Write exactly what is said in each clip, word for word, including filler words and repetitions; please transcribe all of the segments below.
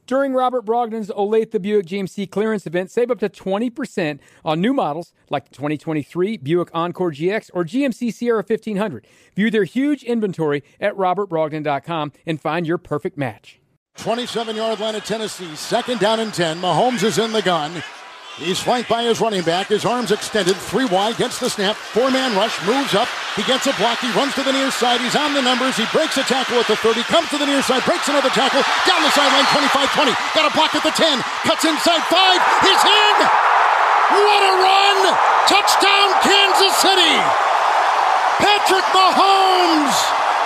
During Robert Brogdon's Olathe Buick G M C clearance event, save up to twenty percent on new models like the twenty twenty-three Buick Encore G X or G M C Sierra fifteen hundred. View their huge inventory at robert brogdon dot com and find your perfect match. twenty-seven-yard line of Tennessee, second down and ten. Mahomes is in the gun. He's flanked by his running back, his arms extended, three wide, gets the snap, four-man rush, moves up, he gets a block, he runs to the near side, he's on the numbers, he breaks a tackle at the thirty, comes to the near side, breaks another tackle, down the sideline, twenty-five twenty, got a block at the ten, cuts inside five, he's in! What a run! Touchdown Kansas City! Patrick Mahomes!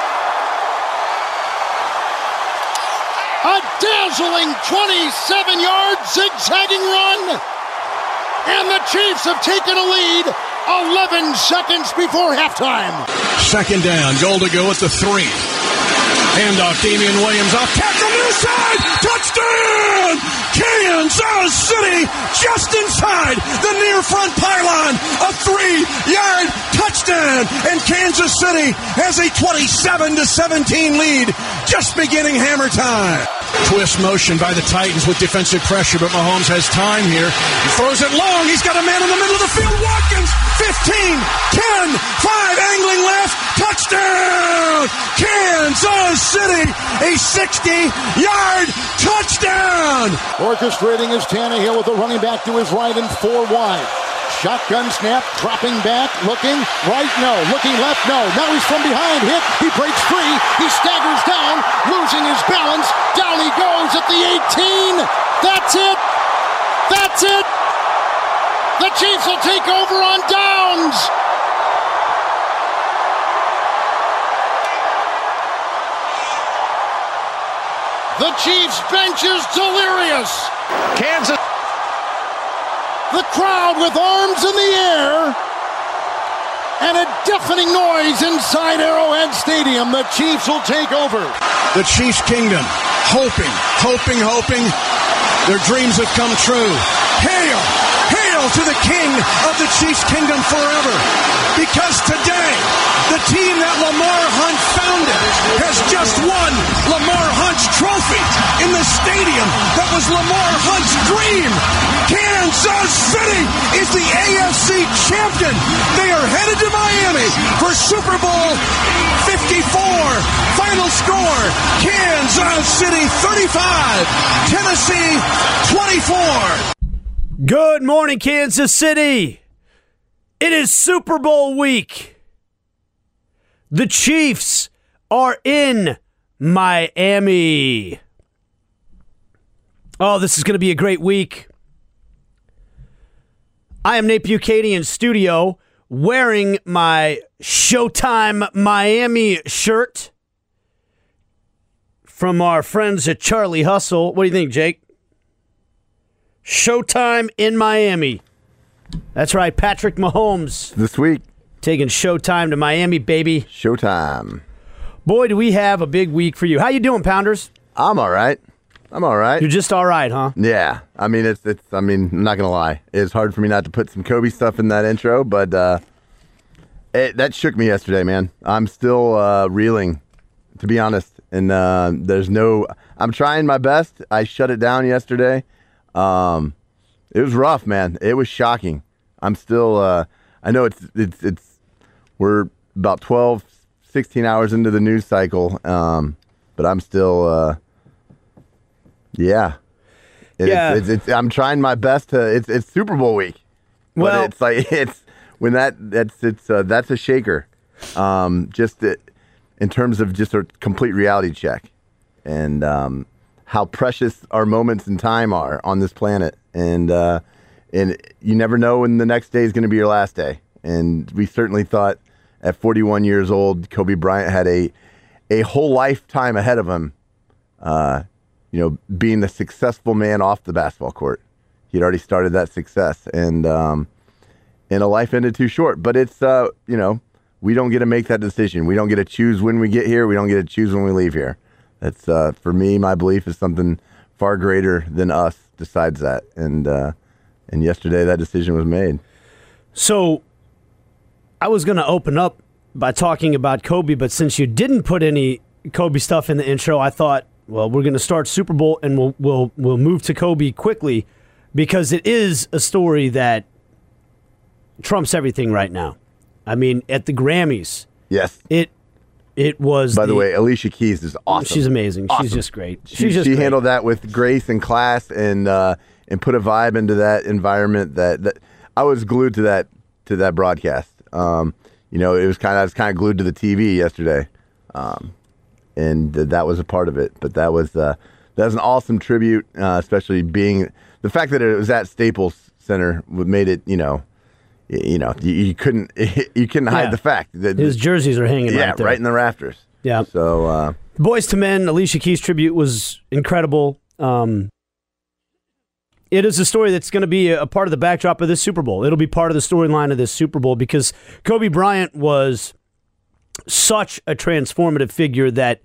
A dazzling twenty-seven-yard zigzagging run! And the Chiefs have taken a lead eleven seconds before halftime. Second down, goal to go at the three. Handoff, Damian Williams off tackle near side. Touchdown! Kansas City just inside the near front pylon. A three-yard touchdown. And Kansas City has a twenty-seven to seventeen lead. Just beginning hammer time. Twist motion by the Titans with defensive pressure, but Mahomes has time here. He throws it long. He's got a man in the middle of the field. Watkins, fifteen, ten, five, angling left. Touchdown! Kansas City, a sixty-yard touchdown! Orchestrating is Tannehill with a running back to his right and four wide. Shotgun snap, dropping back, looking right, no, looking left, no. Now he's from behind, hit, he breaks free, he staggers down, losing his balance, down he goes at the eighteen. That's it, that's it. The Chiefs will take over on downs. The Chiefs bench is delirious. Kansas. The crowd with arms in the air and a deafening noise inside Arrowhead Stadium. The Chiefs will take over. The Chiefs Kingdom, hoping, hoping, hoping their dreams have come true. Hail! Hail to the King of the Chiefs Kingdom forever. Because today, the team that Lamar Hunt founded has just won Lamar Hunt's trophy in the stadium that was Lamar Hunt's dream. Kansas City is the A F C champion. They are headed to Miami for Super Bowl fifty-four. Final score, Kansas City thirty-five, Tennessee twenty-four. Good morning, Kansas City. It is Super Bowl week. The Chiefs are in Miami. Oh, this is going to be a great week. I am Nate Bukaty in studio wearing my Showtime Miami shirt from our friends at Charlie Hustle. What do you think, Jake? Showtime in Miami. That's right, Patrick Mahomes. This week. Taking Showtime to Miami, baby. Showtime. Boy, do we have a big week for you. How you doing, Pounders? I'm all right. I'm all right. You're just all right, huh? Yeah. I mean, it's, it's, I mean, I'm not going to lie. It's hard for me not to put some Kobe stuff in that intro, but uh, it, that shook me yesterday, man. I'm still uh, reeling, to be honest. And uh, there's no, I'm trying my best. I shut it down yesterday. Um, it was rough, man. It was shocking. I'm still, uh, I know it's, it's, it's, we're about twelve, sixteen hours into the news cycle. Um, but I'm still, uh, yeah. It, yeah. It's, it's, it's, I'm trying my best to, it's, it's Super Bowl week. Well, but it's like, it's, when that, that's, it's, uh, that's a shaker. Um, just it, in terms of just a complete reality check. And, um, how precious our moments in time are on this planet. And uh, and you never know when the next day is going to be your last day. And we certainly thought at forty-one years old, Kobe Bryant had a a whole lifetime ahead of him, uh, you know, being the successful man off the basketball court. He'd already started that success. And, um, and a life ended too short. But it's, uh, you know, we don't get to make that decision. We don't get to choose when we get here. We don't get to choose when we leave here. That's, uh, for me, my belief is something far greater than us decides that. And uh, and yesterday that decision was made. So I was going to open up by talking about Kobe, but since you didn't put any Kobe stuff in the intro, I thought Well, we're going to start Super Bowl, and we'll we'll we'll move to Kobe quickly because it is a story that trumps everything right now. I mean, at the Grammys, yes, it it was. By the, the way, Alicia Keys is awesome. She's amazing. Awesome. She's just great. She, She's just she great. handled that with grace and class, and uh, and put a vibe into that environment that, that I was glued to that to that broadcast. Um, you know, it was kind of I was kind of glued to the T V yesterday. Um, and that was a part of it. But that was uh, that was an awesome tribute, uh, especially being the fact that it was at Staples Center made it. You know, you know, you, you couldn't you couldn't hide Yeah. the fact that His jerseys are hanging yeah, right there. right in the rafters. Yeah. So, uh, Boys to Men, Alicia Keys tribute was incredible. Um, it is a story that's going to be a part of the backdrop of this Super Bowl. It'll be part of the storyline of this Super Bowl because Kobe Bryant was such a transformative figure that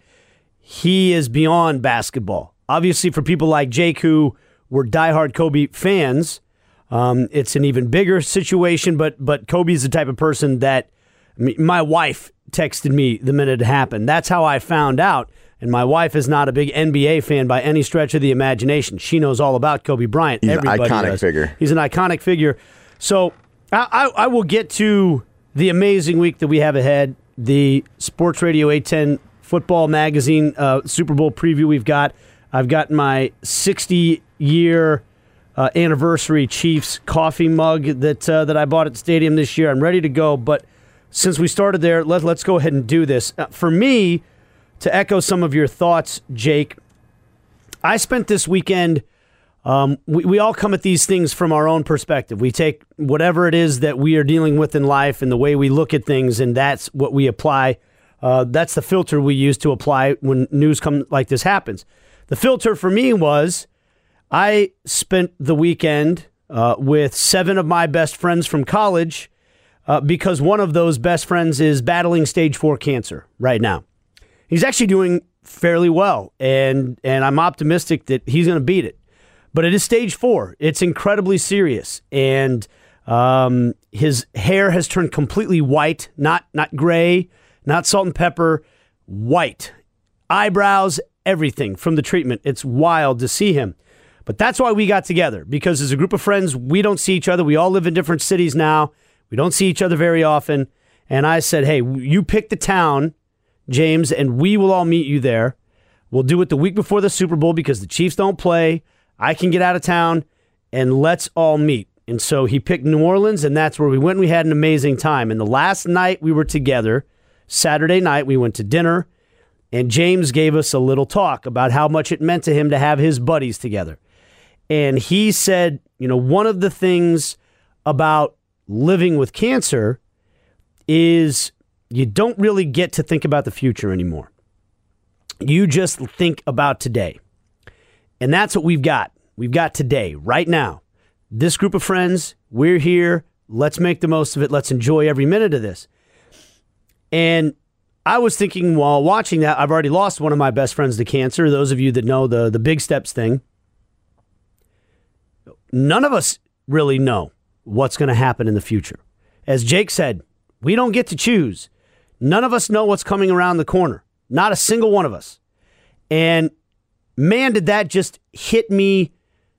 he is beyond basketball. Obviously, for people like Jake who were diehard Kobe fans, um, it's an even bigger situation, but but Kobe's the type of person that I mean, my wife texted me the minute it happened. That's how I found out. And my wife is not a big N B A fan by any stretch of the imagination. She knows all about Kobe Bryant. He's Everybody an iconic does. figure. He's an iconic figure. So I, I, I will get to the amazing week that we have ahead. The Sports Radio eight ten Football Magazine uh, Super Bowl preview we've got. I've got my sixty-year uh, anniversary Chiefs coffee mug that uh, that I bought at the stadium this year. I'm ready to go, but since we started there, let, let's go ahead and do this. Uh, for me, to echo some of your thoughts, Jake, I spent this weekend, um, we, we all come at these things from our own perspective. We take whatever it is that we are dealing with in life and the way we look at things, and that's what we apply. Uh, that's the filter we use to apply when news come like this happens. The filter for me was I spent the weekend uh, with seven of my best friends from college uh, because one of those best friends is battling stage four cancer right now. He's actually doing fairly well, and and I'm optimistic that he's going to beat it. But it is stage four. It's incredibly serious, and um, his hair has turned completely white, not not gray, not salt and pepper, white. Eyebrows, everything from the treatment. It's wild to see him. But that's why we got together, because as a group of friends, we don't see each other. We all live in different cities now. We don't see each other very often. And I said, hey, you pick the town, James, and we will all meet you there. We'll do it the week before the Super Bowl because the Chiefs don't play. I can get out of town, and let's all meet. And so he picked New Orleans, and that's where we went. We had an amazing time. And the last night we were together, Saturday night, we went to dinner, and James gave us a little talk about how much it meant to him to have his buddies together. And he said, you know, one of the things about living with cancer is you don't really get to think about the future anymore. You just think about today. And that's what we've got. We've got today, right now. This group of friends, we're here. Let's make the most of it. Let's enjoy every minute of this. And I was thinking while watching that, I've already lost one of my best friends to cancer. Those of you that know the, the Big Steps thing. None of us really know what's going to happen in the future. As Jake said, we don't get to choose. None of us know what's coming around the corner. Not a single one of us. And man, did that just hit me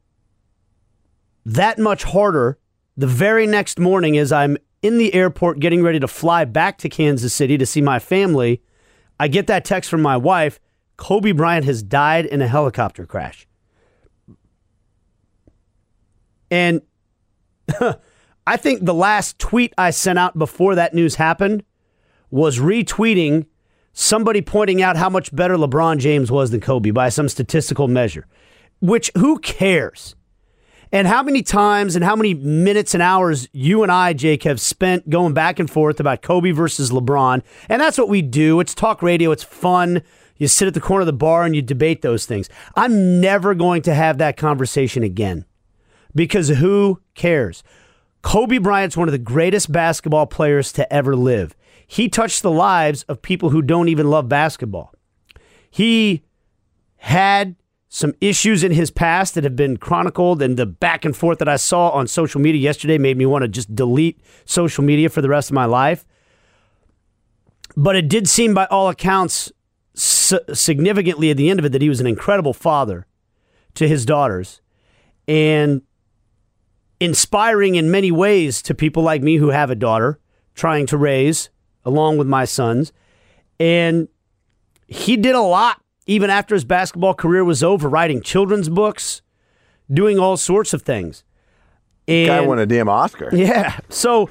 that much harder the very next morning as I'm in the airport getting ready to fly back to Kansas City to see my family. I get that text from my wife. Kobe Bryant has died in a helicopter crash. And I think the last tweet I sent out before that news happened was retweeting somebody pointing out how much better LeBron James was than Kobe by some statistical measure, which who cares? And how many times and how many minutes and hours you and I, Jake, have spent going back and forth about Kobe versus LeBron. And that's what we do. It's talk radio. It's fun. You sit at the corner of the bar and you debate those things. I'm never going to have that conversation again because who cares? Kobe Bryant's one of the greatest basketball players to ever live. He touched the lives of people who don't even love basketball. He had some issues in his past that have been chronicled, and the back and forth that I saw on social media yesterday made me want to just delete social media for the rest of my life. But it did seem by all accounts s- significantly at the end of it that he was an incredible father to his daughters and inspiring in many ways to people like me who have a daughter trying to raise along with my sons. And he did a lot even after his basketball career was over, writing children's books, doing all sorts of things. And guy won a damn Oscar. Yeah. So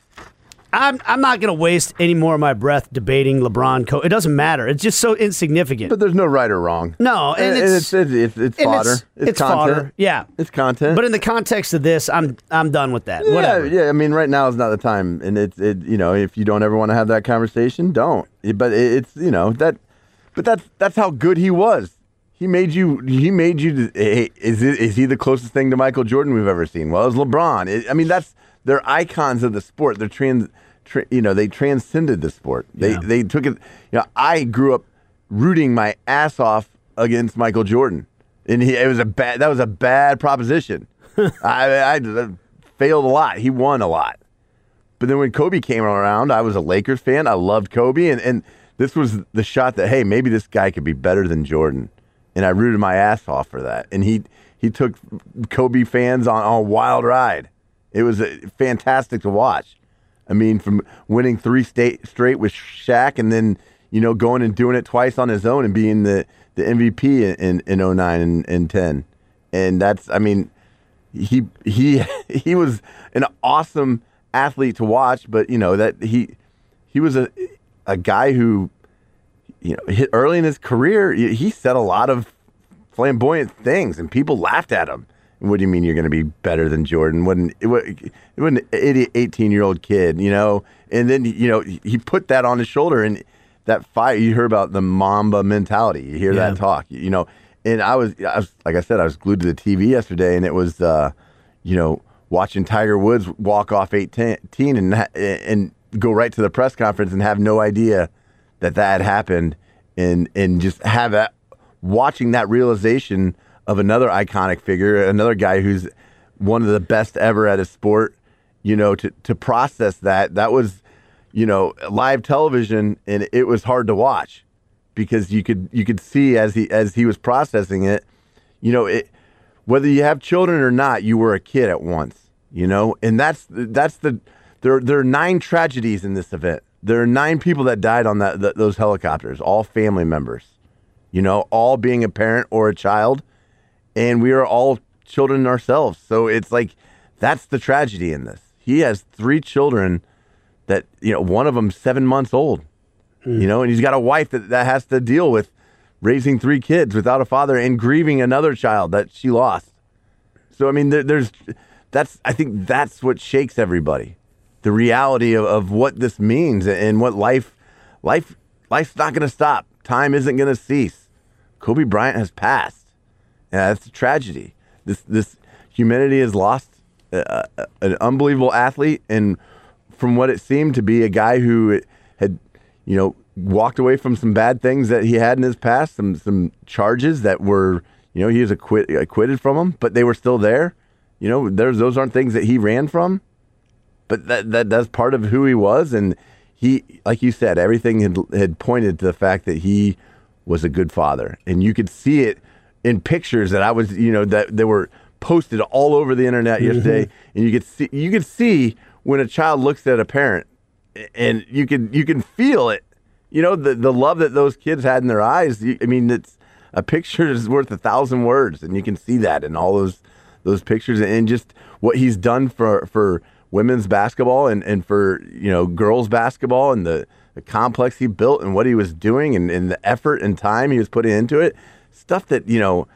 I'm I'm not going to waste any more of my breath debating LeBron. Co- it doesn't matter. It's just so insignificant. But there's no right or wrong. No, and, and it's it's it's, it's, it's and fodder. It's, It's, it's content. fodder. Yeah, It's content. but in the context of this, I'm I'm done with that. yeah, Whatever. yeah. I mean, right now is not the time, and it's it. You know, if you don't ever want to have that conversation, don't. But it, it's you know that. But that's that's how good he was. He made you. He made you. Hey, is it, is he the closest thing to Michael Jordan we've ever seen? Well, it's LeBron. It, I mean, that's they're icons of the sport. They're trans. Tra, you know, they transcended the sport. They Yeah. they took it. You know, I grew up rooting my ass off against Michael Jordan, and he it was a bad. That was a bad proposition. I, I failed a lot. He won a lot. But then when Kobe came around, I was a Lakers fan. I loved Kobe, and and this was the shot that hey, maybe this guy could be better than Jordan. And I rooted my ass off for that. And he he took Kobe fans on, on a wild ride. It was uh, fantastic to watch. I mean, from winning three state, straight with Shaq and then, you know, going and doing it twice on his own and being the, the M V P in, in, in oh nine and, and ten. And that's, I mean, he he he was an awesome athlete to watch, but, you know, that he he was a a guy who, you know, hit early in his career, he said a lot of flamboyant things, and people laughed at him. What do you mean you're going to be better than Jordan? When it was an idiot eighteen-year-old kid, you know, and then you know he put that on his shoulder, and that fight. You hear about the Mamba mentality. You hear Yeah. that talk, you know. And I was, I was, like I said, I was glued to the T V yesterday, and it was, uh, you know, watching Tiger Woods walk off eighteen and and go right to the press conference and have no idea that that had happened, and and just have that, watching that realization of another iconic figure, another guy who's one of the best ever at his sport, you know, to, to process that, that was, you know, live television, and it was hard to watch because you could you could see as he as he was processing it, you know, it, whether you have children or not, you were a kid at once, you know, and that's that's the there there are nine tragedies in this event. There are nine people that died on that, that those helicopters, all family members, you know, all being a parent or a child. And we are all children ourselves. So it's like, that's the tragedy in this. He has three children that, you know, one of them seven months old, mm. you know, and he's got a wife that, that has to deal with raising three kids without a father and grieving another child that she lost. So, I mean, there, there's, that's, I think that's what shakes everybody. The reality of, of what this means and what life, life, life's not going to stop. Time isn't going to cease. Kobe Bryant has passed. Yeah, that's a tragedy. This this humanity has lost a, a, an unbelievable athlete, and from what it seemed to be, a guy who had, you know, walked away from some bad things that he had in his past, some some charges that were, you know, he was acquit, acquitted from them, but they were still there. You know, there's those aren't things that he ran from, but that that that's part of who he was, and he, like you said, everything had had pointed to the fact that he was a good father, and you could see it in pictures that I was, you know, that they were posted all over the internet yesterday, mm-hmm. and you could see, you could see when a child looks at a parent, and you can, you can feel it, you know, the the love that those kids had in their eyes. I mean, it's a picture is worth a thousand words, and you can see that in all those those pictures, and just what he's done for for women's basketball and and for, you know, girls basketball, and the the complex he built and what he was doing, and, and the effort and time he was putting into it. Stuff that, you know,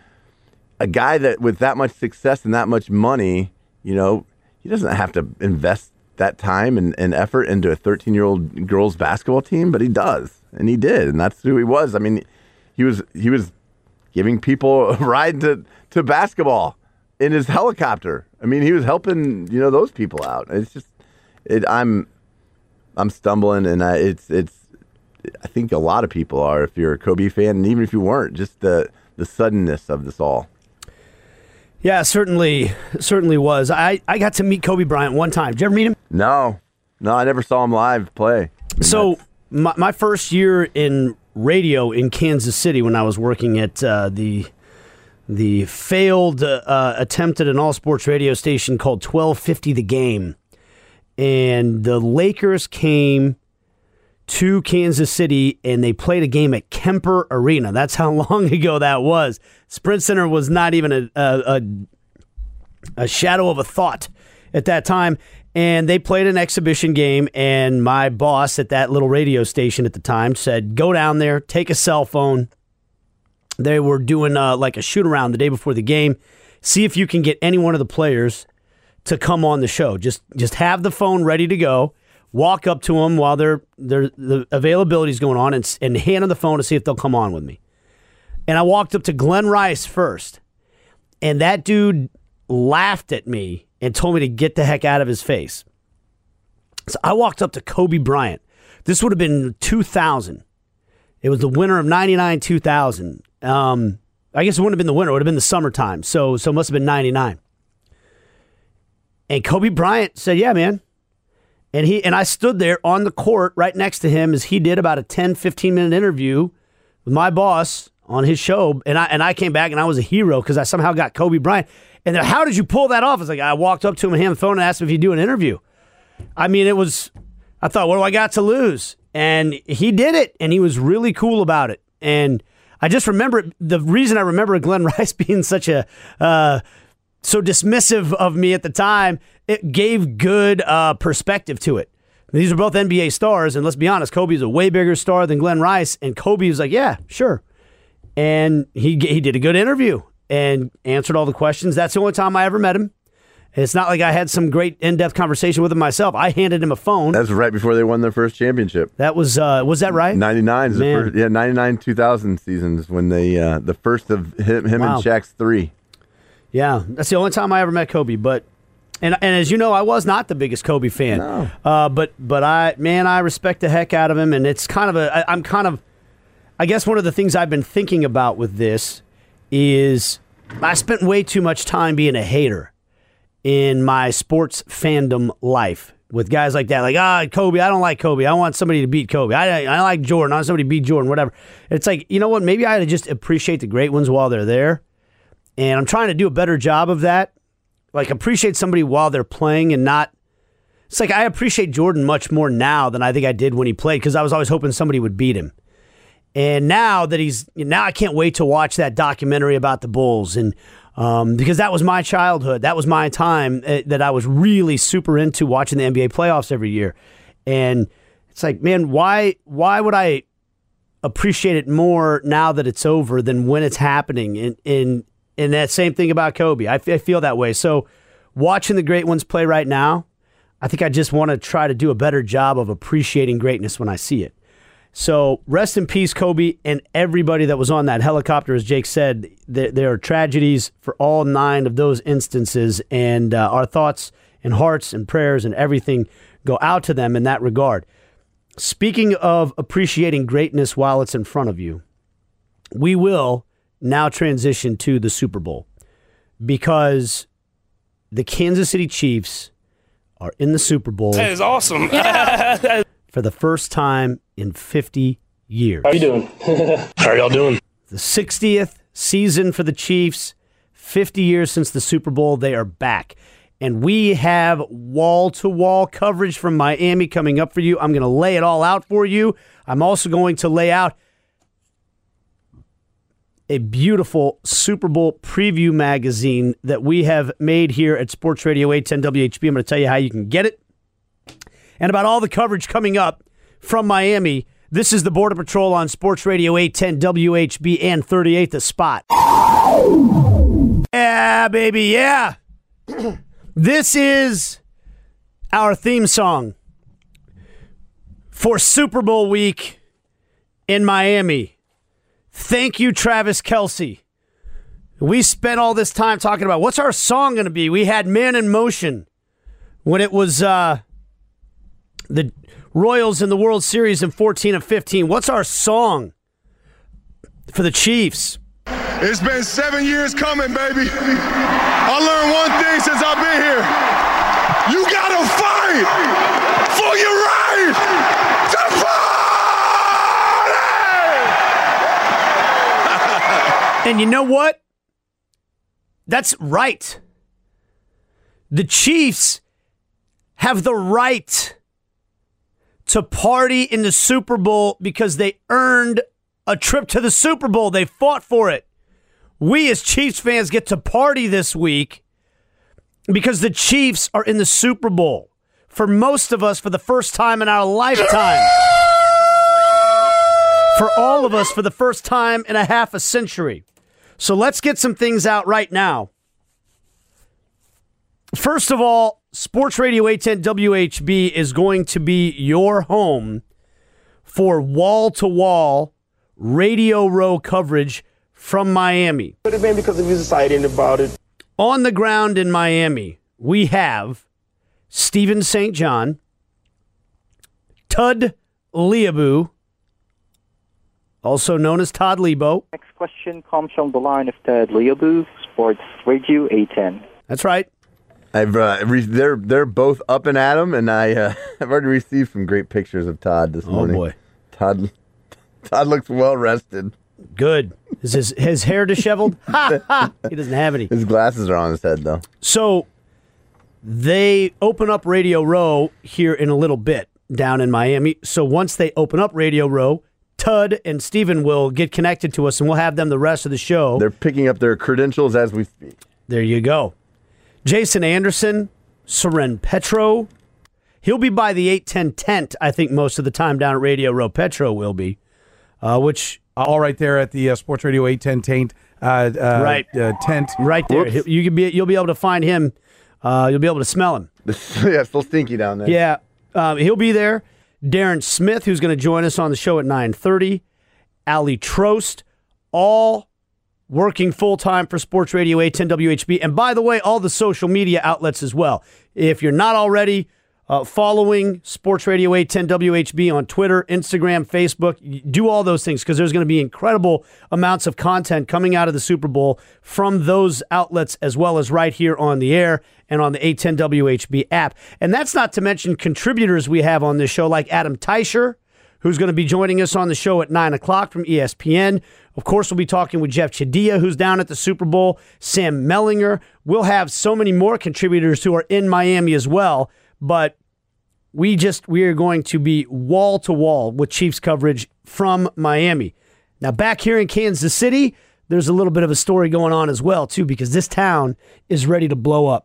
a guy that with that much success and that much money, you know, he doesn't have to invest that time and, and effort into a thirteen-year-old girls basketball team, but he does, and he did, and that's who he was. I mean, he was he was giving people a ride to, to basketball in his helicopter. I mean, he was helping, you know, those people out. It's just, it, I'm I'm stumbling, and I, it's it's. I think a lot of people are, if you're a Kobe fan, and even if you weren't, just the the suddenness of this all. Yeah, certainly, certainly was. I, I got to meet Kobe Bryant one time. Did you ever meet him? No, no, I never saw him live play. I mean, so my, my first year in radio in Kansas City when I was working at uh, the the failed uh, attempt at an all-sports radio station called twelve fifty The Game. And the Lakers came to Kansas City, and they played a game at Kemper Arena. That's how long ago that was. Sprint Center was not even a, a, a, a shadow of a thought at that time. And they played an exhibition game, and my boss at that little radio station at the time said, go down there, take a cell phone. They were doing uh, like a shoot-around the day before the game. See if you can get any one of the players to come on the show. Just just have the phone ready to go. Walk up to them while they're, they're, the availability is going on and, and hand them the phone to see if they'll come on with me. And I walked up to Glenn Rice first, and that dude laughed at me and told me to get the heck out of his face. So I walked up to Kobe Bryant. This would have been two thousand. It was the winter of ninety-nine two thousand. Um, I guess it wouldn't have been the winter. It would have been the summertime. So, so it must have been ninety-nine. And Kobe Bryant said, yeah, man. And he and I stood there on the court right next to him as he did about a ten, fifteen-minute interview with my boss on his show. And I and I came back and I was a hero because I somehow got Kobe Bryant. And then, how did you pull that off? It's like I walked up to him and handed the phone and asked him if he'd do an interview. I mean, it was, I thought, what do I got to lose? And he did it, and he was really cool about it. And I just remember, the reason I remember Glenn Rice being such a, uh, so dismissive of me at the time, it gave good uh, perspective to it. These are both N B A stars, and let's be honest, Kobe's a way bigger star than Glenn Rice, and Kobe was like, yeah, sure. And he he did a good interview and answered all the questions. That's the only time I ever met him. It's not like I had some great in-depth conversation with him myself. I handed him a phone. That's right before they won their first championship. That was, uh, was that right? ninety-nine is the first, yeah, ninety-nine two thousand seasons when they, uh, the first of him, him Wow. and Shaq's three. Yeah, that's the only time I ever met Kobe. But, and and as you know, I was not the biggest Kobe fan. No. Uh, but, but I, man, I respect the heck out of him. And it's kind of a, I, I'm kind of, I guess one of the things I've been thinking about with this is I spent way too much time being a hater in my sports fandom life with guys like that. Like, ah, Kobe, I don't like Kobe. I want somebody to beat Kobe. I, I like Jordan. I want somebody to beat Jordan, whatever. It's like, you know what? Maybe I ought to just appreciate the great ones while they're there. And I'm trying to do a better job of that. Like, appreciate somebody while they're playing and not. It's like I appreciate Jordan much more now than I think I did when he played because I was always hoping somebody would beat him. And now that he's, now I can't wait to watch that documentary about the Bulls. And um, because that was my childhood. That was my time uh, that I was really super into watching the N B A playoffs every year. And it's like, man, why why would I appreciate it more now that it's over than when it's happening? And, and, and that same thing about Kobe. I, f- I feel that way. So watching the great ones play right now, I think I just want to try to do a better job of appreciating greatness when I see it. So rest in peace, Kobe, and everybody that was on that helicopter. As Jake said, there, there are tragedies for all nine of those instances, and uh, our thoughts and hearts and prayers and everything go out to them in that regard. Speaking of appreciating greatness while it's in front of you, we will now transition to the Super Bowl because the Kansas City Chiefs are in the Super Bowl. That is awesome. For the first time in fifty years. How you doing? How are y'all doing? The sixtieth season for the Chiefs, fifty years since the Super Bowl, they are back. And we have wall-to-wall coverage from Miami coming up for you. I'm going to lay it all out for you. I'm also going to lay out a beautiful Super Bowl preview magazine that we have made here at Sports Radio eight ten W H B. I'm going to tell you how you can get it. And about all the coverage coming up from Miami. This is the Border Patrol on Sports Radio eight ten W H B and thirty-eight The Spot. Yeah, baby, yeah. This is our theme song for Super Bowl week in Miami. Thank you, Travis Kelce. We spent all this time talking about what's our song going to be. We had Man in Motion when it was uh, the Royals in the World Series in fourteen and fifteen. What's our song for the Chiefs? It's been seven years coming, baby. I learned one thing since I've been here. You gotta fight for your right to party! And you know what? That's right. The Chiefs have the right to party in the Super Bowl because they earned a trip to the Super Bowl. They fought for it. We as Chiefs fans get to party this week because the Chiefs are in the Super Bowl. For most of us, for the first time in our lifetime. For all of us, for the first time in a half a century. So let's get some things out right now. First of all, Sports Radio eight ten W H B is going to be your home for wall-to-wall Radio Row coverage from Miami. Could have been because of his excited about it. On the ground in Miami, we have Stephen Saint John, Tud Leabu, also known as Todd Lebo. Next question comes from the line of Ted Leabu, Sports Radio eight ten. That's right. I've uh, re- they're they're both up and at 'em, and I uh, I've already received some great pictures of Todd this morning. Oh boy, Todd Todd looks well rested. Good. Is his his hair disheveled? Ha ha! He doesn't have any. His glasses are on his head though. So they open up Radio Row here in a little bit down in Miami. So once they open up Radio Row, Tud and Steven will get connected to us, and we'll have them the rest of the show. They're picking up their credentials as we speak. There you go. Jason Anderson, Seren Petro. He'll be by the eight ten tent, I think, most of the time down at Radio Row. Petro will be, uh, which... All right there at the uh, Sports Radio eight ten tent. Uh, uh, right. Uh, tent. Right there. He'll, you can be, you'll be able to find him. Uh, you'll be able to smell him. Yeah, it's still stinky down there. Yeah. Um, he'll be there. Darren Smith, who's going to join us on the show at nine thirty. Ali Trost, all working full-time for Sports Radio eight ten W H B. And by the way, all the social media outlets as well. If you're not already uh, following Sports Radio eight ten W H B on Twitter, Instagram, Facebook, do all those things because there's going to be incredible amounts of content coming out of the Super Bowl from those outlets as well as right here on the air and on the eight ten W H B app. And that's not to mention contributors we have on this show like Adam Teicher, who's going to be joining us on the show at nine o'clock from E S P N. Of course, we'll be talking with Jeff Chadiha, who's down at the Super Bowl, Sam Mellinger. We'll have so many more contributors who are in Miami as well, but we just we are going to be wall-to-wall with Chiefs coverage from Miami. Now, back here in Kansas City, there's a little bit of a story going on as well, too, because this town is ready to blow up.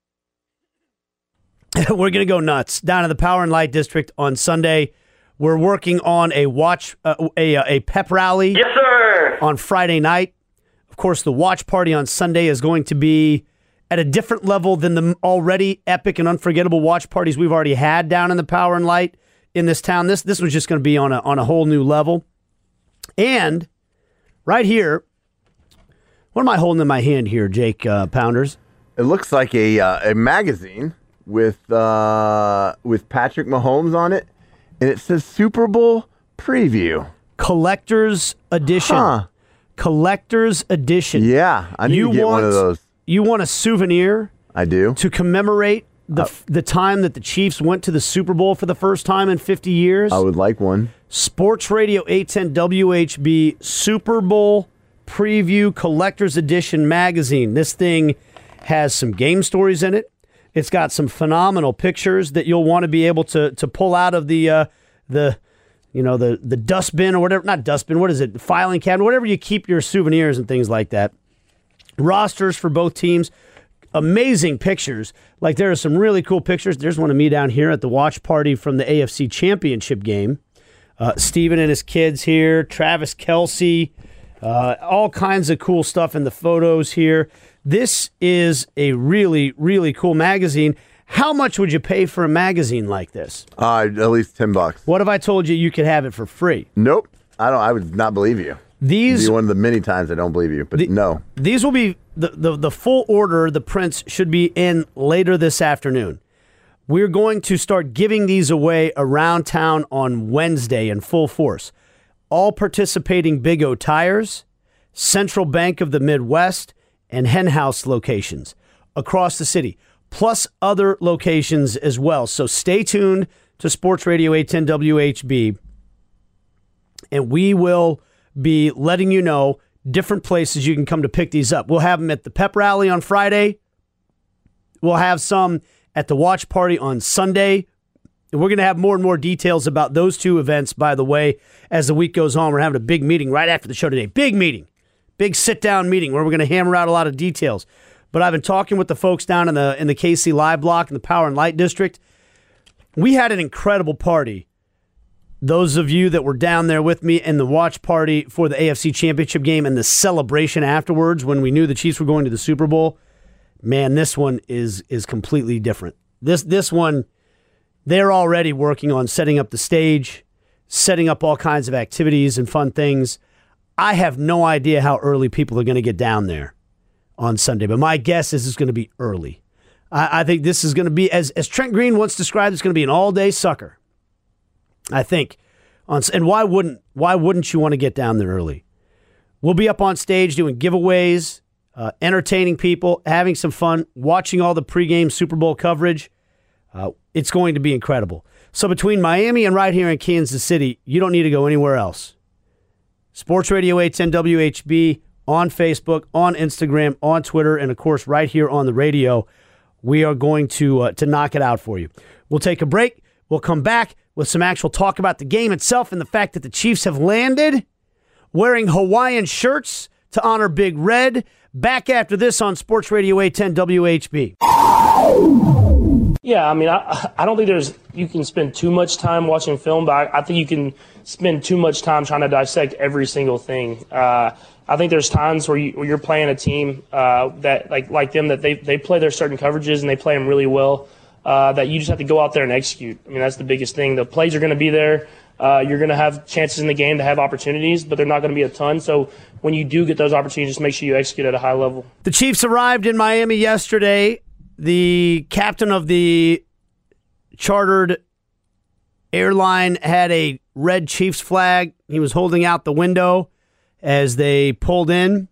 We're going to go nuts. Down in the Power and Light District on Sunday, we're working on a watch uh, a, a pep rally. Yes, sir. On Friday night. Of course, the watch party on Sunday is going to be at a different level than the already epic and unforgettable watch parties we've already had down in the Power and Light in this town. This this was just going to be on a on a whole new level. And right here, what am I holding in my hand here, Jake uh, Pounders? It looks like a uh, a magazine with uh, with Patrick Mahomes on it, and it says Super Bowl Preview. Collector's Edition. Huh. Collector's Edition. Yeah, I need you to get want, one of those. You want a souvenir? I do. To commemorate the uh, the time that the Chiefs went to the Super Bowl for the first time in fifty years? I would like one. Sports Radio eight ten W H B Super Bowl Preview Collector's Edition magazine. This thing has some game stories in it. It's got some phenomenal pictures that you'll want to be able to to pull out of the uh, the you know the the dustbin or whatever. Not dustbin. What is it? Filing cabinet. Whatever you keep your souvenirs and things like that. Rosters for both teams. Amazing pictures. Like there are some really cool pictures. There's one of me down here at the watch party from the A F C Championship game. Uh, Steven and his kids here. Travis Kelce. Uh, all kinds of cool stuff in the photos here. This is a really, really cool magazine. How much would you pay for a magazine like this? Uh, at least ten bucks. What if I told you you could have it for free? Nope. I don't. I would not believe you. These It'd be one of the many times I don't believe you, but the, no. These will be the, the the full order. The prints should be in later this afternoon. We're going to start giving these away around town on Wednesday in full force. All participating Big O Tires, Central Bank of the Midwest, and Hen House locations across the city, plus other locations as well. So stay tuned to Sports Radio eight ten W H B, and we will be letting you know different places you can come to pick these up. We'll have them at the pep rally on Friday. We'll have some at the watch party on Sunday. And we're going to have more and more details about those two events, by the way, as the week goes on. We're having a big meeting right after the show today. Big meeting. Big sit-down meeting where we're going to hammer out a lot of details. But I've been talking with the folks down in the in the K C Live block in the Power and Light District. We had an incredible party. Those of you that were down there with me in the watch party for the A F C Championship game and the celebration afterwards when we knew the Chiefs were going to the Super Bowl, man, this one is is completely different. This this one, they're already working on setting up the stage, setting up all kinds of activities and fun things. I have no idea how early people are going to get down there on Sunday, but my guess is it's going to be early. I, I think this is going to be, as, as Trent Green once described, it's going to be an all-day sucker. I think. On, and why wouldn't why wouldn't you want to get down there early? We'll be up on stage doing giveaways, uh, entertaining people, having some fun, watching all the pregame Super Bowl coverage. Uh, it's going to be incredible. So between Miami and right here in Kansas City, you don't need to go anywhere else. Sports Radio eight ten W H B on Facebook, on Instagram, on Twitter, and of course right here on the radio. We are going to uh, to knock it out for you. We'll take a break. We'll come back with some actual talk about the game itself and the fact that the Chiefs have landed wearing Hawaiian shirts to honor Big Red. Back after this on Sports Radio eight ten W H B. Yeah, I mean, I, I don't think there's you can spend too much time watching film, but I, I think you can spend too much time trying to dissect every single thing. Uh, I think there's times where, you, where you're playing a team uh, that like like them that they they play their certain coverages and they play them really well. Uh, that you just have to go out there and execute. I mean, that's the biggest thing. The plays are going to be there. Uh, you're going to have chances in the game to have opportunities, but they're not going to be a ton. So when you do get those opportunities, just make sure you execute at a high level. The Chiefs arrived in Miami yesterday. The captain of the chartered airline had a red Chiefs flag. He was holding out the window as they pulled in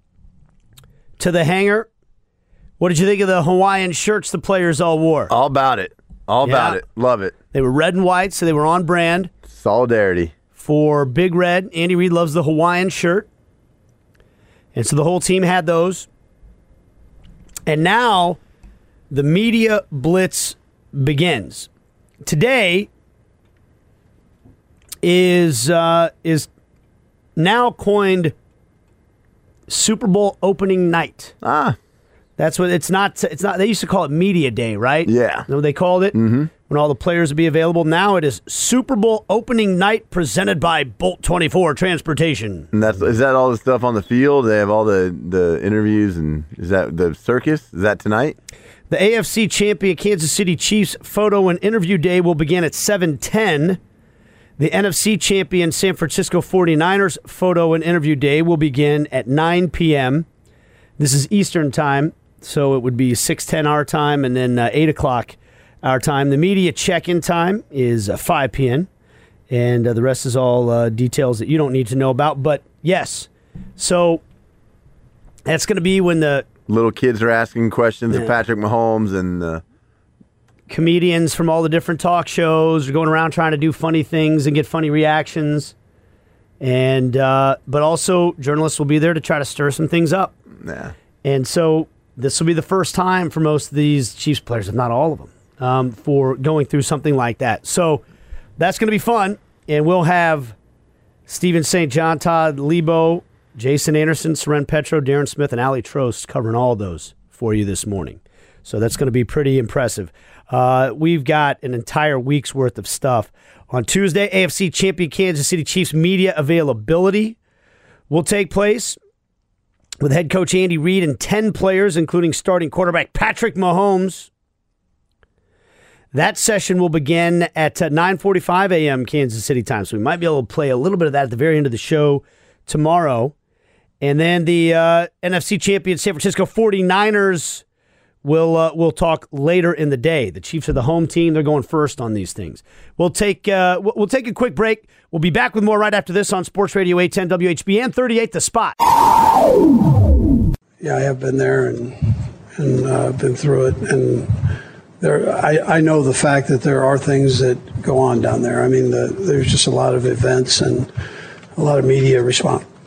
to the hangar. What did you think of the Hawaiian shirts the players all wore? All about it. All yeah. about it. Love it. They were red and white, so they were on brand. Solidarity. For Big Red. Andy Reid loves the Hawaiian shirt. And so the whole team had those. And now the media blitz begins. Today is uh, is now coined Super Bowl opening night. Ah. That's what it's not. It's not. They used to call it Media Day, right? Yeah. You know what they called it? Mm-hmm. When all the players would be available. Now it is Super Bowl opening night presented by Bolt twenty-four Transportation. And that's is that all the stuff on the field? They have all the, the interviews, and is that the circus? Is that tonight? The A F C champion Kansas City Chiefs photo and interview day will begin at seven ten. The N F C champion San Francisco forty-niners photo and interview day will begin at nine p.m. This is Eastern time. So it would be six ten our time and then uh, eight o'clock our time. The media check-in time is uh, five p.m. And uh, the rest is all uh, details that you don't need to know about. But, yes, so that's going to be when the little kids are asking questions yeah. of Patrick Mahomes and uh... comedians from all the different talk shows are going around trying to do funny things and get funny reactions. And uh, but also journalists will be there to try to stir some things up. Yeah. And so this will be the first time for most of these Chiefs players, if not all of them, um, for going through something like that. So that's going to be fun, and we'll have Steven Saint John, Todd Lebo, Jason Anderson, Seren Petro, Darren Smith, and Ali Trost covering all of those for you this morning. So that's going to be pretty impressive. Uh, we've got an entire week's worth of stuff. On Tuesday, A F C champion Kansas City Chiefs media availability will take place with head coach Andy Reid and ten players, including starting quarterback Patrick Mahomes. That session will begin at uh, nine forty-five a.m. Kansas City time, so we might be able to play a little bit of that at the very end of the show tomorrow. And then the uh, N F C champion San Francisco forty-niners will uh, will talk later in the day. The Chiefs are the home team; they're going first on these things. We'll take uh, we'll take a quick break. We'll be back with more right after this on Sports Radio eight ten W H B and thirty-eight The Spot. Yeah, I have been there and and uh, been through it, and there I, I know the fact that there are things that go on down there. I mean, the, there's just a lot of events and a lot of media respond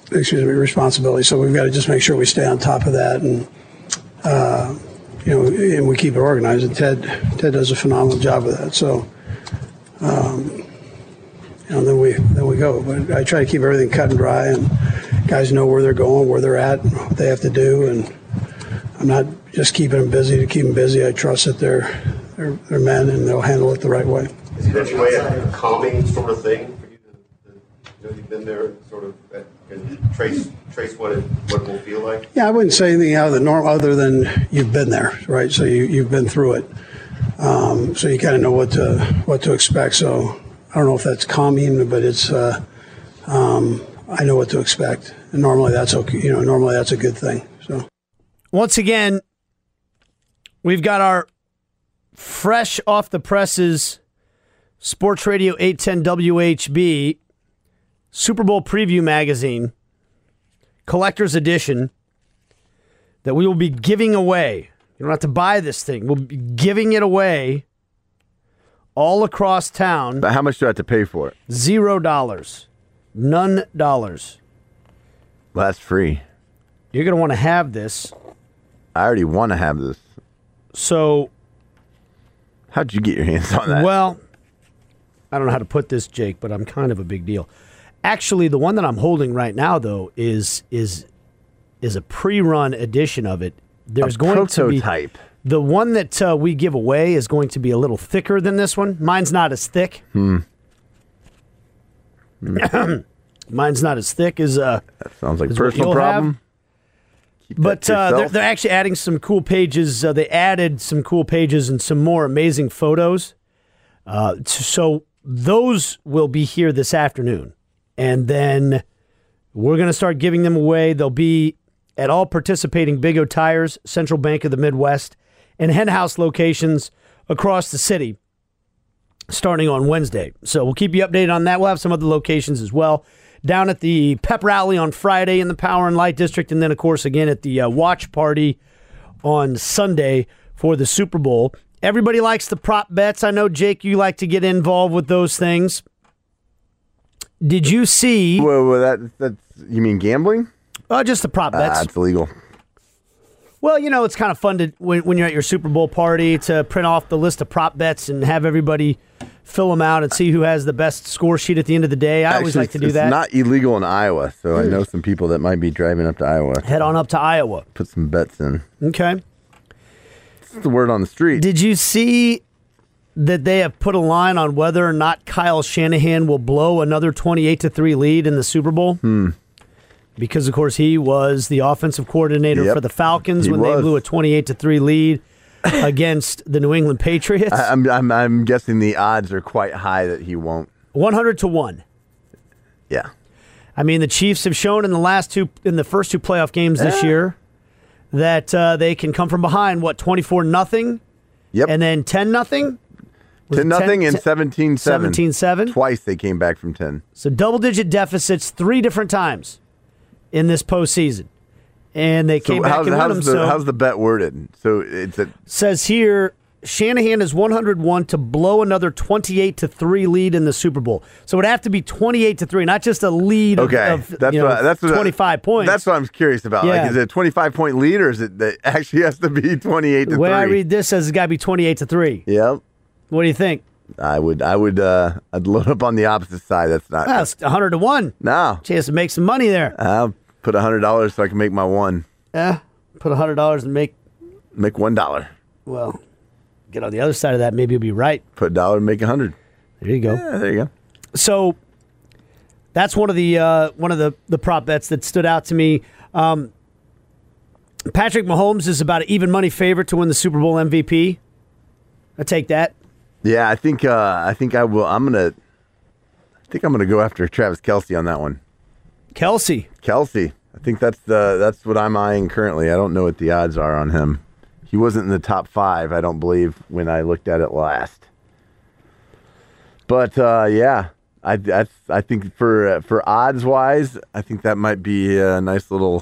excuse me, responsibility. So we've got to just make sure we stay on top of that, and uh, you know, and we keep it organized. And Ted, Ted does a phenomenal job of that. So, um, you know, then we then we go. But I try to keep everything cut and dry, and guys know where they're going, where they're at, what they have to do, and I'm not just keeping them busy to keep them busy. I trust that they're they're, they're men, and they'll handle it the right way. Is it any way a calming sort of thing for you to, to you know, you've been there, sort of, and trace trace what it what it will feel like? Yeah, I wouldn't say anything out of the norm other than you've been there, right? So you you've been through it, um, so you kind of know what to what to expect. So I don't know if that's calming, but it's uh, um, I know what to expect, and normally that's okay. You know, normally that's a good thing. So once again, we've got our fresh off the presses Sports Radio eight ten W H B Super Bowl Preview Magazine Collector's Edition that we will be giving away. You don't have to buy this thing. We'll be giving it away all across town. But how much do I have to pay for it? Zero dollars. None dollars. Well, that's free. You're going to want to have this. I already want to have this. So, how'd you get your hands on that? Well, I don't know how to put this, Jake, but I'm kind of a big deal. Actually, the one that I'm holding right now, though, is is is a pre-run edition of it. There's a going prototype. to be the one that uh, we give away is going to be a little thicker than this one. Mine's not as thick. Hmm. hmm. Mine's not as thick as uh. That sounds like a personal problem. But uh, they're, they're actually adding some cool pages. Uh, they added some cool pages and some more amazing photos. Uh, so those will be here this afternoon. And then we're going to start giving them away. They'll be at all participating Big O Tires, Central Bank of the Midwest, and Hen House locations across the city starting on Wednesday. So we'll keep you updated on that. We'll have some other locations as well. Down at the pep rally on Friday in the Power and Light District, and then, of course, again at the uh, watch party on Sunday for the Super Bowl. Everybody likes the prop bets. I know, Jake, you like to get involved with those things. Did you see... Well, well that, that's, you mean gambling? Oh, uh, just the prop bets. Ah, it's illegal. Well, you know, it's kind of fun to when, when you're at your Super Bowl party to print off the list of prop bets and have everybody fill them out and see who has the best score sheet at the end of the day. I Actually, always like to do it's that. It's not illegal in Iowa, so I know some people that might be driving up to Iowa. Head on up to Iowa. Put some bets in. Okay. It's the word on the street. Did you see that they have put a line on whether or not Kyle Shanahan will blow another twenty-eight to three lead in the Super Bowl? Hmm. Because, of course, he was the offensive coordinator yep. for the Falcons he when was. they blew a twenty-eight to three lead against the New England Patriots. I, I'm, I'm I'm guessing the odds are quite high that he won't. one hundred to one. Yeah. I mean, the Chiefs have shown in the last two, in the first two playoff games this yeah. year that uh, they can come from behind, what, twenty-four nothing? Yep. And then ten nothing? ten nothing and seventeen seven. seventeen seven? Twice they came back from ten. So double-digit deficits three different times in this postseason. And they came so back how's, and won how's them. The, so how's the bet worded? So it's a... Says here, Shanahan is one hundred one to blow another twenty-eight to three lead in the Super Bowl. So it would have to be twenty-eight to three, not just a lead okay. of, of that's you know, what, that's what, twenty-five points. That's what I'm curious about. Yeah. Like, is it a twenty-five point lead, or is it that actually has to be twenty-eight to three? The way I read this says it's got to be twenty-eight to three. Yep. What do you think? I would, I would, uh, I'd load up on the opposite side. That's not. Well, it's one hundred to one. No. Chance to make some money there. I'll put one hundred dollars so I can make my one. Yeah. Put one hundred dollars and make. Make one dollar. Well, get on the other side of that. Maybe you'll be right. Put a dollar and make a hundred. There you go. Yeah, there you go. So that's one of the uh, one of the, the prop bets that stood out to me. Um, Patrick Mahomes is about an even money favorite to win the Super Bowl M V P. I take that. Yeah, I think uh, I think I will. I'm gonna. I think I'm gonna go after Travis Kelce on that one. Kelce. Kelce. I think that's the that's what I'm eyeing currently. I don't know what the odds are on him. He wasn't in the top five, I don't believe, when I looked at it last. But uh, yeah, I I, I think for uh, for odds wise, I think that might be a nice little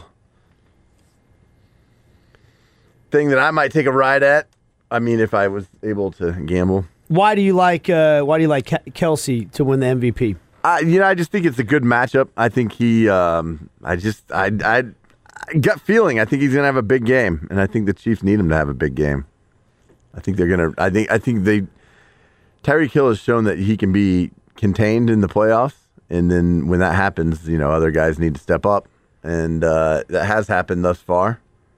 thing that I might take a ride at. I mean, if I was able to gamble. Why do you like uh, Why do you like Kelce to win the M V P? Uh, you know, I just think it's a good matchup. I think he, um, I just, I, I, I gut feeling. I think he's gonna have a big game, and I think the Chiefs need him to have a big game. I think they're gonna. I think. I think they. Tyreek Hill has shown that he can be contained in the playoffs, and then when that happens, you know, other guys need to step up, and uh, that has happened thus far.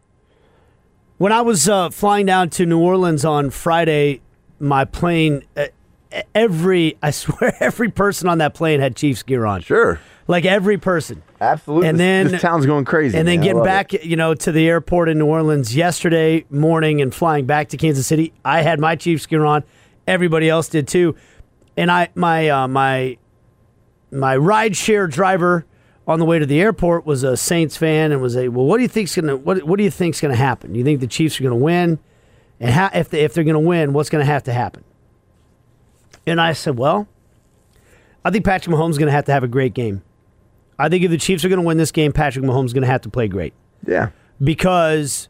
When I was uh, flying down to New Orleans on Friday, my plane. Uh, Every, I swear, every person on that plane had Chiefs gear on. Sure. Like every person. Absolutely. And this, then, this town's going crazy. And man. then getting back, it. you know, to the airport in New Orleans yesterday morning and flying back to Kansas City, I had my Chiefs gear on. Everybody else did too. And I, my, uh, my, my rideshare driver on the way to the airport was a Saints fan and was a, well, what do you think's gonna, what, what do you think's gonna happen? Do you think the Chiefs are gonna win? And how, if they, if they're gonna win, what's gonna have to happen? And I said, well, I think Patrick Mahomes is going to have to have a great game. I think if the Chiefs are going to win this game, Patrick Mahomes is going to have to play great. Yeah. Because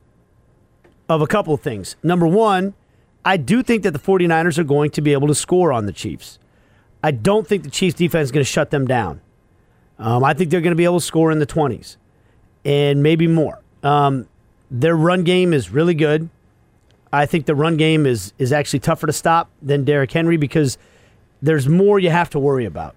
of a couple of things. Number one, I do think that the 49ers are going to be able to score on the Chiefs. I don't think the Chiefs defense is going to shut them down. Um, I think they're going to be able to score in the twenties and maybe more. Um, their run game is really good. I think the run game is is actually tougher to stop than Derrick Henry because there's more you have to worry about.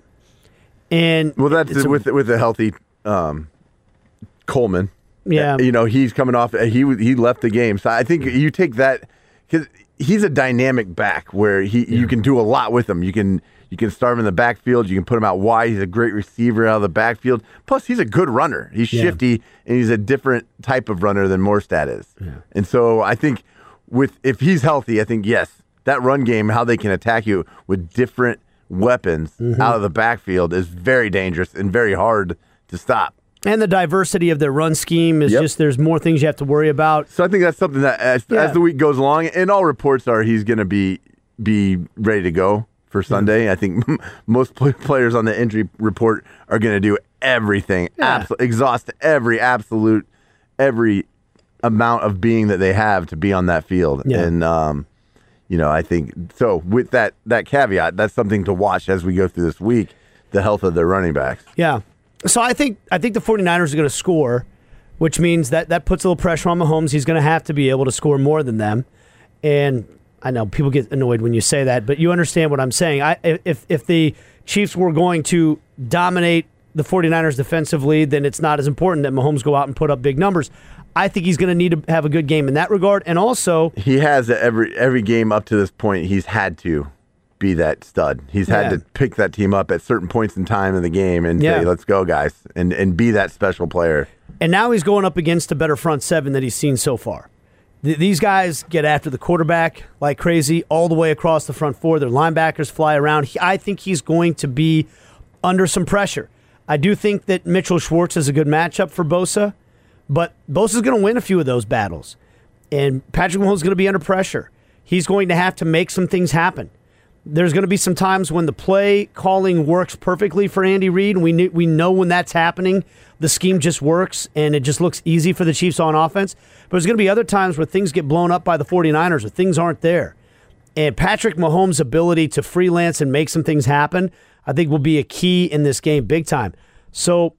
And well, that's a, with with a healthy um, Coleman. Yeah, you know he's coming off. He he left the game, so I think you take that because he's a dynamic back where he yeah. you can do a lot with him. You can you can start him in the backfield. You can put him out wide. He's a great receiver out of the backfield. Plus, he's a good runner. He's yeah. shifty and he's a different type of runner than Morstead is. Yeah. And so I think. With if he's healthy, I think, yes, that run game, how they can attack you with different weapons mm-hmm. out of the backfield is very dangerous and very hard to stop. And the diversity of their run scheme is yep. just there's more things you have to worry about. So I think that's something that as, yeah. as the week goes along, and all reports are he's going to be be ready to go for Sunday. Mm-hmm. I think most players on the injury report are going to do everything, yeah. abso- exhaust every absolute, every amount of being that they have to be on that field. Yeah. And, um, you know, I think, so with that that caveat, that's something to watch as we go through this week, the health of their running backs. Yeah. So I think I think the 49ers are going to score, which means that that puts a little pressure on Mahomes. He's going to have to be able to score more than them. And I know people get annoyed when you say that, but you understand what I'm saying. I if if the Chiefs were going to dominate the 49ers defensively, then it's not as important that Mahomes go out and put up big numbers. I think he's going to need to have a good game in that regard. And also, he has every every game up to this point, he's had to be that stud. He's had yeah. to pick that team up at certain points in time in the game and yeah. say, let's go, guys, and, and be that special player. And now he's going up against a better front seven that he's seen so far. Th- these guys get after the quarterback like crazy all the way across the front four. Their linebackers fly around. He, I think he's going to be under some pressure. I do think that Mitchell Schwartz is a good matchup for Bosa. But Bosa's going to win a few of those battles. And Patrick Mahomes is going to be under pressure. He's going to have to make some things happen. There's going to be some times when the play calling works perfectly for Andy Reid. And we, kn- we know when that's happening, the scheme just works and it just looks easy for the Chiefs on offense. But there's going to be other times where things get blown up by the 49ers or things aren't there. And Patrick Mahomes' ability to freelance and make some things happen, I think will be a key in this game big time. So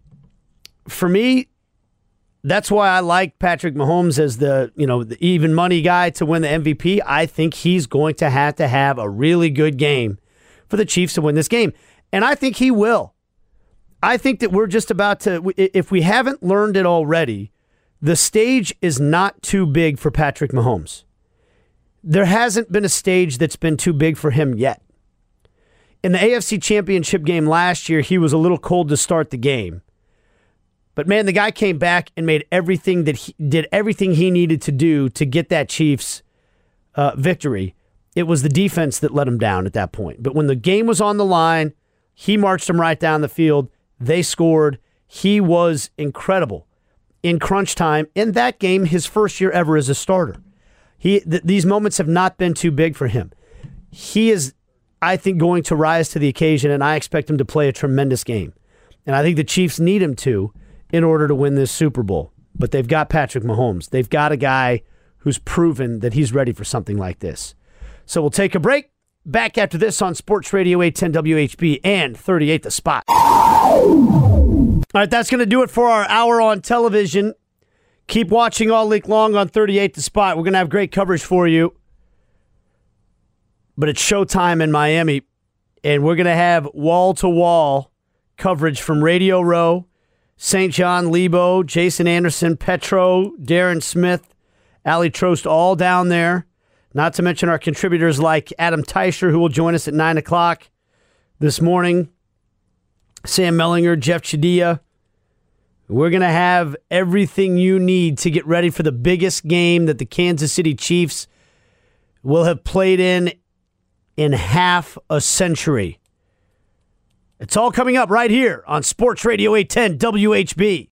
for me, that's why I like Patrick Mahomes as the, you know, the even money guy to win the M V P. I think he's going to have to have a really good game for the Chiefs to win this game. And I think he will. I think that we're just about to, if we haven't learned it already, the stage is not too big for Patrick Mahomes. There hasn't been a stage that's been too big for him yet. In the A F C Championship game last year, he was a little cold to start the game. But man, the guy came back and made everything that he did everything he needed to do to get that Chiefs uh, victory. It was the defense that let him down at that point. But when the game was on the line, he marched them right down the field. They scored. He was incredible in crunch time. In that game, his first year ever as a starter. He th- these moments have not been too big for him. He is, I think, going to rise to the occasion, and I expect him to play a tremendous game. And I think the Chiefs need him to in order to win this Super Bowl. But they've got Patrick Mahomes. They've got a guy who's proven that he's ready for something like this. So we'll take a break. back after this on Sports Radio eight ten W H B and thirty-eight The Spot. All right, that's going to do it for our hour on television. Keep watching all week long on thirty-eight The Spot. We're going to have great coverage for you. But it's showtime in Miami, and we're going to have wall-to-wall coverage from Radio Row, Saint John, Lebo, Jason Anderson, Petro, Darren Smith, Ali Trost, all down there. Not to mention our contributors like Adam Teicher, who will join us at nine o'clock this morning, Sam Mellinger, Jeff Chadilla. We're going to have everything you need to get ready for the biggest game that the Kansas City Chiefs will have played in in half a century. It's all coming up right here on Sports Radio eight ten W H B.